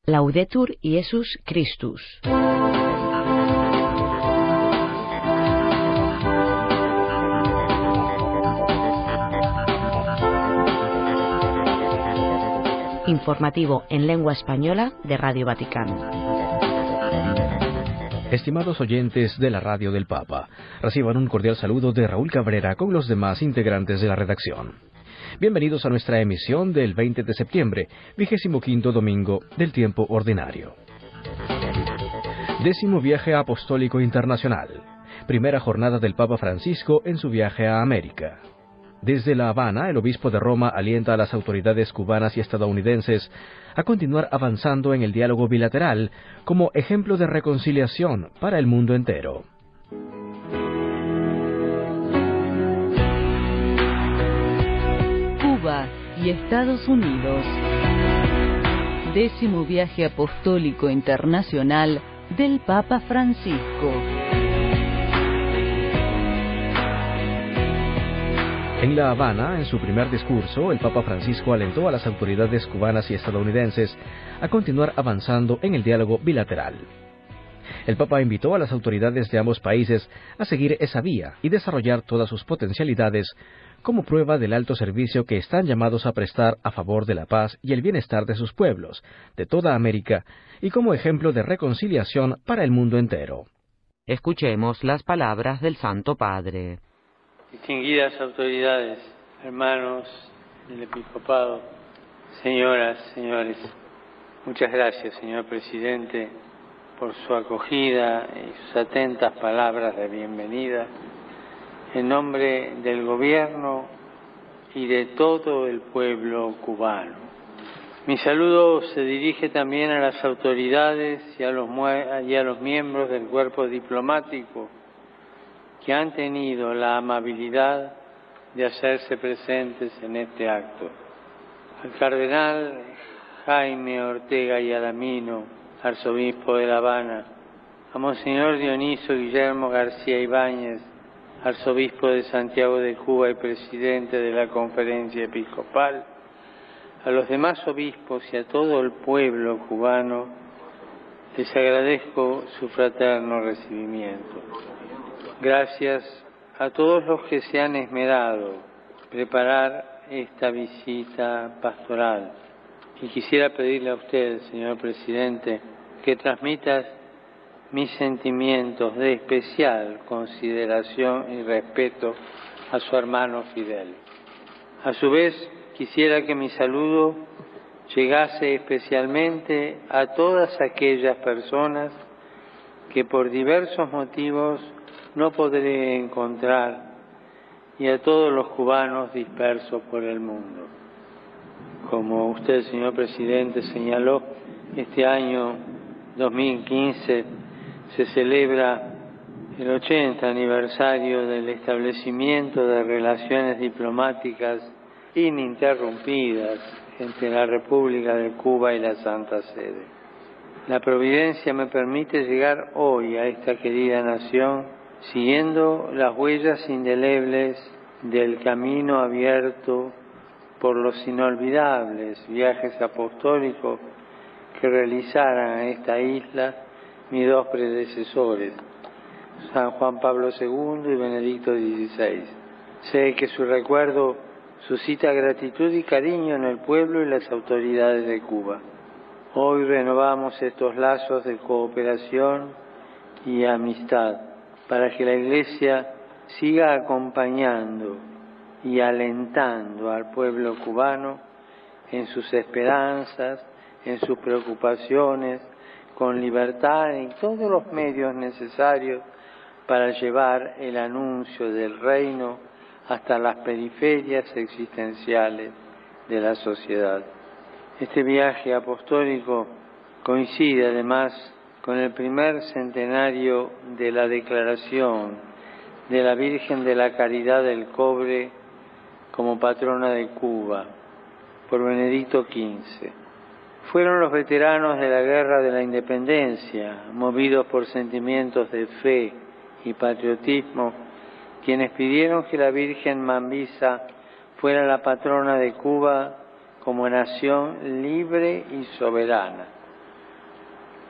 Laudetur Jesus Christus. Informativo en lengua española de Radio Vaticano. Estimados oyentes de la Radio del Papa, reciban un cordial saludo de Raúl Cabrera con los demás integrantes de la redacción. Bienvenidos a nuestra emisión del 20 de septiembre, 25º domingo del tiempo ordinario. 10º viaje apostólico internacional. Primera jornada del Papa Francisco en su viaje a América. Desde La Habana, el obispo de Roma alienta a las autoridades cubanas y estadounidenses a continuar avanzando en el diálogo bilateral como ejemplo de reconciliación para el mundo entero. Cuba y Estados Unidos. 10º viaje apostólico internacional del Papa Francisco. En La Habana, en su primer discurso, el Papa Francisco alentó a las autoridades cubanas y estadounidenses a continuar avanzando en el diálogo bilateral. El Papa invitó a las autoridades de ambos países a seguir esa vía y desarrollar todas sus potencialidades como prueba del alto servicio que están llamados a prestar a favor de la paz y el bienestar de sus pueblos, de toda América, y como ejemplo de reconciliación para el mundo entero. Escuchemos las palabras del Santo Padre. Distinguidas autoridades, hermanos del Episcopado, señoras, señores, muchas gracias, señor Presidente, por su acogida y sus atentas palabras de bienvenida. En nombre del Gobierno y de todo el pueblo cubano. Mi saludo se dirige también a las autoridades y a los miembros del cuerpo diplomático que han tenido la amabilidad de hacerse presentes en este acto. Al cardenal Jaime Ortega y Alamino, arzobispo de La Habana, a Monseñor Dioniso Guillermo García Ibáñez, arzobispo de Santiago de Cuba y presidente de la Conferencia Episcopal, a los demás obispos y a todo el pueblo cubano, les agradezco su fraterno recibimiento. Gracias a todos los que se han esmerado en preparar esta visita pastoral. Y quisiera pedirle a usted, señor Presidente, que transmita mis sentimientos de especial consideración y respeto a su hermano Fidel. A su vez, quisiera que mi saludo llegase especialmente a todas aquellas personas que por diversos motivos no podré encontrar y a todos los cubanos dispersos por el mundo. Como usted, señor Presidente, señaló, este año 2015 se celebra el 80 aniversario del establecimiento de relaciones diplomáticas ininterrumpidas entre la República de Cuba y la Santa Sede. La providencia me permite llegar hoy a esta querida nación siguiendo las huellas indelebles del camino abierto por los inolvidables viajes apostólicos que realizaran a esta isla mis dos predecesores, San Juan Pablo II y Benedicto XVI. Sé que su recuerdo suscita gratitud y cariño en el pueblo y las autoridades de Cuba. Hoy renovamos estos lazos de cooperación y amistad para que la Iglesia siga acompañando y alentando al pueblo cubano en sus esperanzas, en sus preocupaciones, con libertad y todos los medios necesarios para llevar el anuncio del reino hasta las periferias existenciales de la sociedad. Este viaje apostólico coincide además con el primer centenario de la declaración de la Virgen de la Caridad del Cobre como patrona de Cuba por Benedicto XV. Fueron los veteranos de la Guerra de la Independencia, movidos por sentimientos de fe y patriotismo, quienes pidieron que la Virgen Mambisa fuera la patrona de Cuba como nación libre y soberana.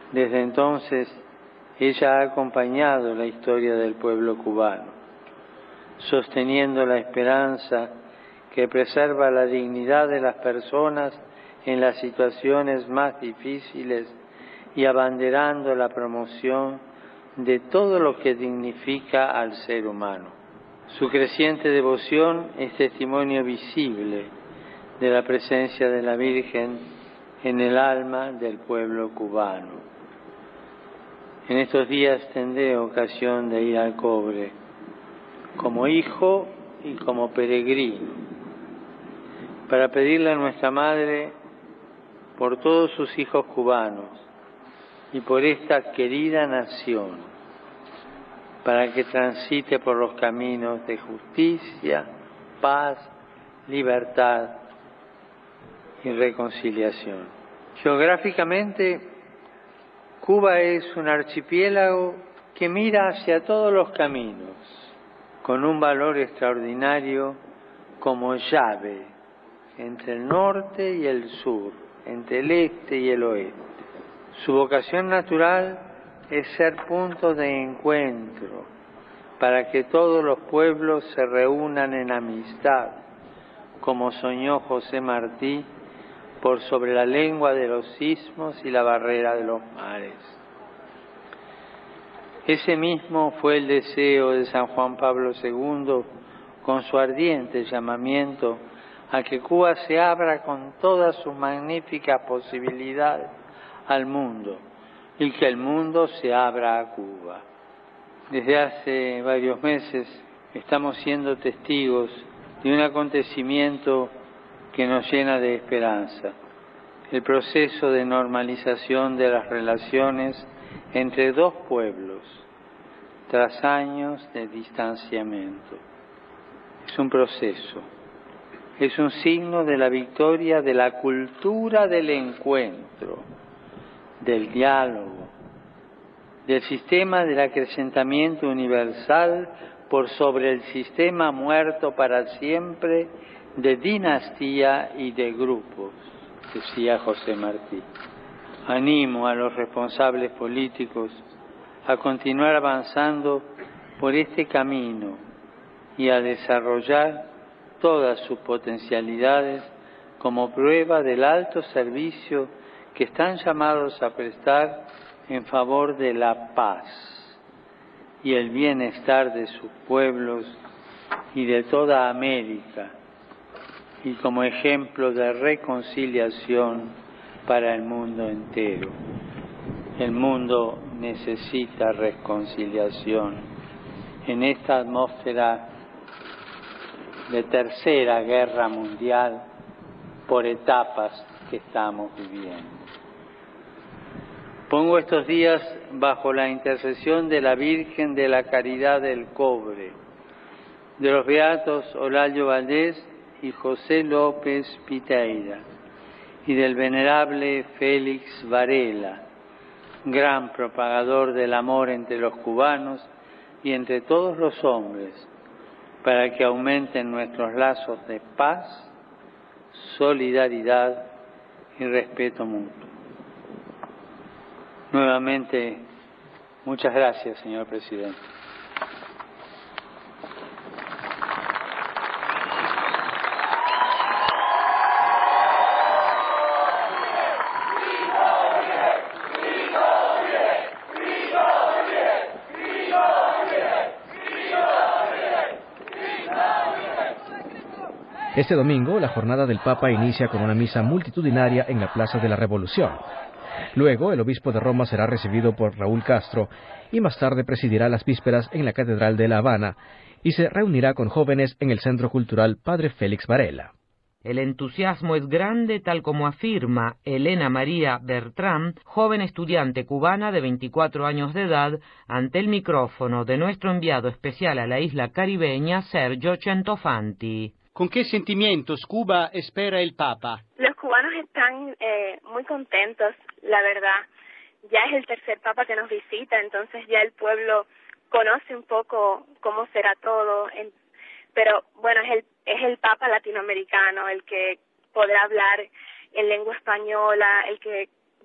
Desde entonces, ella ha acompañado la historia del pueblo cubano, sosteniendo la esperanza que preserva la dignidad de las personas en las situaciones más difíciles y abanderando la promoción de todo lo que dignifica al ser humano. Su creciente devoción es testimonio visible de la presencia de la Virgen en el alma del pueblo cubano. En estos días tendré ocasión de ir al Cobre como hijo y como peregrino para pedirle a nuestra Madre por todos sus hijos cubanos y por esta querida nación, para que transite por los caminos de justicia, paz, libertad y reconciliación. Geográficamente, Cuba es un archipiélago que mira hacia todos los caminos, con un valor extraordinario como llave entre el norte y el sur, entre el este y el oeste. Su vocación natural es ser punto de encuentro para que todos los pueblos se reúnan en amistad, como soñó José Martí, por sobre la lengua de los istmos y la barrera de los mares. Ese mismo fue el deseo de San Juan Pablo II con su ardiente llamamiento a que Cuba se abra con todas sus magníficas posibilidades al mundo y que el mundo se abra a Cuba. Desde hace varios meses estamos siendo testigos de un acontecimiento que nos llena de esperanza, el proceso de normalización de las relaciones entre dos pueblos tras años de distanciamiento. Es un proceso, es un signo de la victoria de la cultura del encuentro, del diálogo, del sistema del acrecentamiento universal por sobre el sistema muerto para siempre de dinastía y de grupos, decía José Martí. Animo a los responsables políticos a continuar avanzando por este camino y a desarrollar todas sus potencialidades como prueba del alto servicio que están llamados a prestar en favor de la paz y el bienestar de sus pueblos y de toda América, y como ejemplo de reconciliación para el mundo entero. El mundo necesita reconciliación en esta atmósfera de tercera guerra mundial por etapas que estamos viviendo. Pongo estos días bajo la intercesión de la Virgen de la Caridad del Cobre, de los beatos Olalio Valdés y José López Piteira, y del venerable Félix Varela, gran propagador del amor entre los cubanos y entre todos los hombres, para que aumenten nuestros lazos de paz, solidaridad y respeto mutuo. Nuevamente, muchas gracias, señor presidente. Este domingo, la jornada del Papa inicia con una misa multitudinaria en la Plaza de la Revolución. Luego, el obispo de Roma será recibido por Raúl Castro y más tarde presidirá las vísperas en la Catedral de La Habana y se reunirá con jóvenes en el Centro Cultural Padre Félix Varela. El entusiasmo es grande, tal como afirma Elena María Bertrán, joven estudiante cubana de 24 años de edad, ante el micrófono de nuestro enviado especial a la isla caribeña, Sergio Centofanti. ¿Con qué sentimientos Cuba espera el Papa? Los cubanos están muy contentos, la verdad. Ya es el tercer Papa que nos visita, entonces ya el pueblo conoce un poco cómo será todo. Pero bueno, es el Papa latinoamericano, el que podrá hablar en lengua española, el que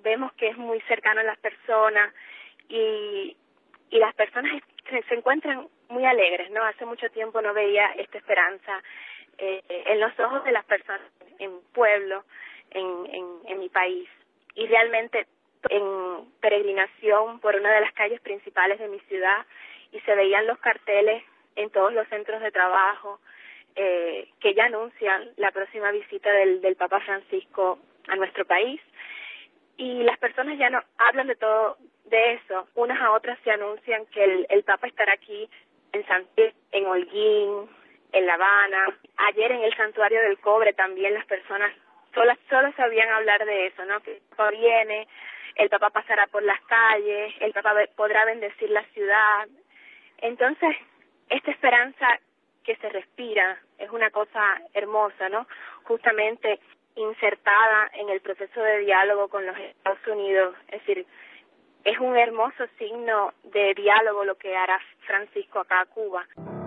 vemos que es muy cercano a las personas y las personas se encuentran muy alegres, ¿no? Hace mucho tiempo no veía esta esperanza en los ojos de las personas en mi pueblo, en mi país. Y realmente en peregrinación por una de las calles principales de mi ciudad y se veían los carteles en todos los centros de trabajo que ya anuncian la próxima visita del Papa Francisco a nuestro país. Y las personas ya no hablan de todo de eso, unas a otras se anuncian que el Papa estará aquí en Santiago, en Holguín, en La Habana. Ayer en el Santuario del Cobre también las personas solo sabían hablar de eso, ¿no? Que el Papa viene, el Papa pasará por las calles, el Papa podrá bendecir la ciudad. Entonces, esta esperanza que se respira es una cosa hermosa, ¿no? Justamente insertada en el proceso de diálogo con los Estados Unidos, es decir, es un hermoso signo de diálogo lo que hará Francisco acá a Cuba.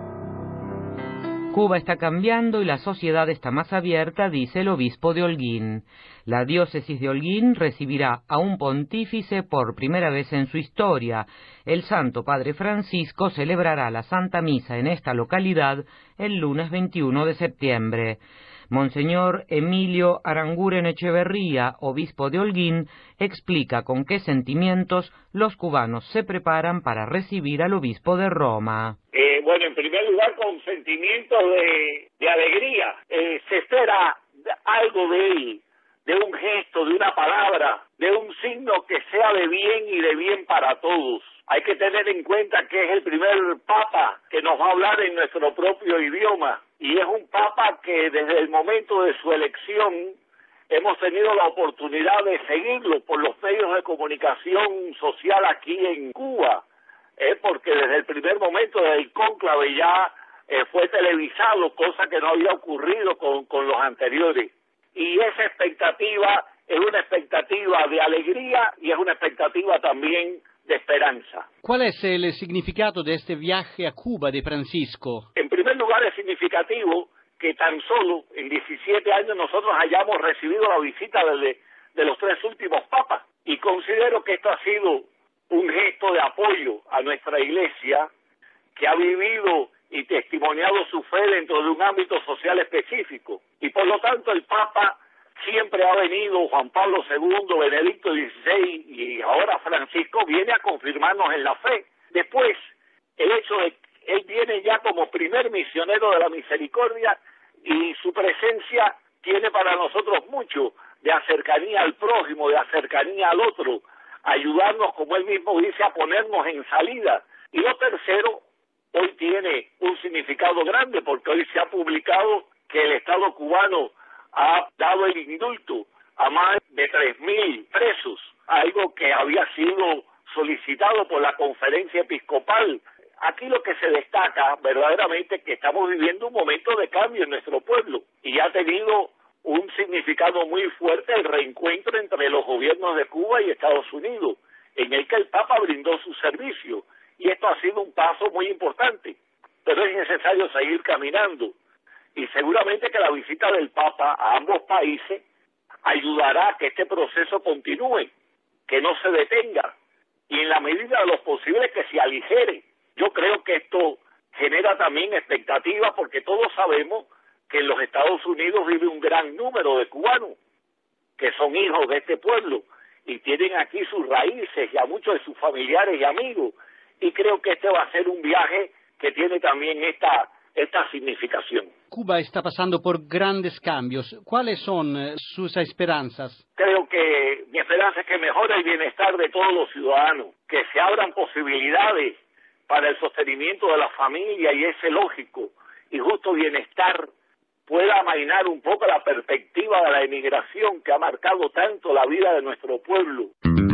Cuba está cambiando y la sociedad está más abierta, dice el obispo de Holguín. La diócesis de Holguín recibirá a un pontífice por primera vez en su historia. El Santo Padre Francisco celebrará la Santa Misa en esta localidad el lunes 21 de septiembre. Monseñor Emilio Aranguren Echeverría, obispo de Holguín, explica con qué sentimientos los cubanos se preparan para recibir al obispo de Roma. Bueno, en primer lugar, con sentimientos de alegría. Se espera algo de él, de un gesto, de una palabra, de un signo que sea de bien y de bien para todos. Hay que tener en cuenta que es el primer papa que nos va a hablar en nuestro propio idioma y es un papa que desde el momento de su elección hemos tenido la oportunidad de seguirlo por los medios de comunicación social aquí en Cuba, porque desde el primer momento del cónclave ya fue televisado, cosa que no había ocurrido con los anteriores. Y esa expectativa es una expectativa de alegría y es una expectativa también de esperanza. ¿Cuál es el significado de este viaje a Cuba de Francisco? En primer lugar, es significativo que tan solo en 17 años nosotros hayamos recibido la visita de los 3 últimos papas. Y considero que esto ha sido un gesto de apoyo a nuestra Iglesia, que ha vivido y testimoniado su fe dentro de un ámbito social específico. Y por lo tanto el Papa siempre ha venido, Juan Pablo II, Benedicto XVI y ahora Francisco, viene a confirmarnos en la fe. Después, el hecho de que él viene ya como primer misionero de la misericordia y su presencia tiene para nosotros mucho de cercanía al prójimo, de cercanía al otro, ayudarnos, como él mismo dice, a ponernos en salida. Y lo tercero, hoy tiene un significado grande porque hoy se ha publicado que el Estado cubano ha dado el indulto a más de 3.000 presos, algo que había sido solicitado por la Conferencia Episcopal. Aquí lo que se destaca verdaderamente es que estamos viviendo un momento de cambio en nuestro pueblo y ha tenido un significado muy fuerte el reencuentro entre los gobiernos de Cuba y Estados Unidos, en el que el Papa brindó su servicio, y esto ha sido un paso muy importante, pero es necesario seguir caminando, y seguramente que la visita del Papa a ambos países ayudará a que este proceso continúe, que no se detenga, y en la medida de lo posible que se aligere. Yo creo que esto genera también expectativas, porque todos sabemos que en los Estados Unidos vive un gran número de cubanos que son hijos de este pueblo y tienen aquí sus raíces y a muchos de sus familiares y amigos, y creo que este va a ser un viaje que tiene también esta significación. Cuba está pasando por grandes cambios. ¿Cuáles son sus esperanzas? Creo que mi esperanza es que mejore el bienestar de todos los ciudadanos, que se abran posibilidades para el sostenimiento de la familia y ese lógico y justo bienestar pueda amainar un poco la perspectiva de la emigración que ha marcado tanto la vida de nuestro pueblo.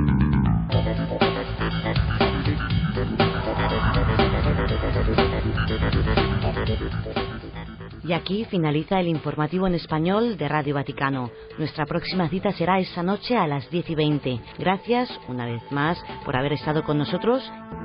Y aquí finaliza el informativo en español de Radio Vaticano. Nuestra próxima cita será esta noche a las 10:20. Gracias una vez más por haber estado con nosotros.